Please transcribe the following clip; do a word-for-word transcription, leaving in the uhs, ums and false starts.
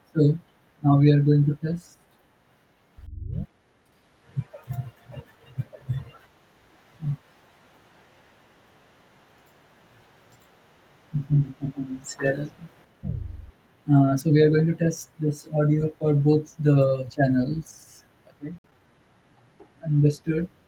So now we are going to test. Sarah. Uh, so we are going to test this audio for both the channels. Okay, understood.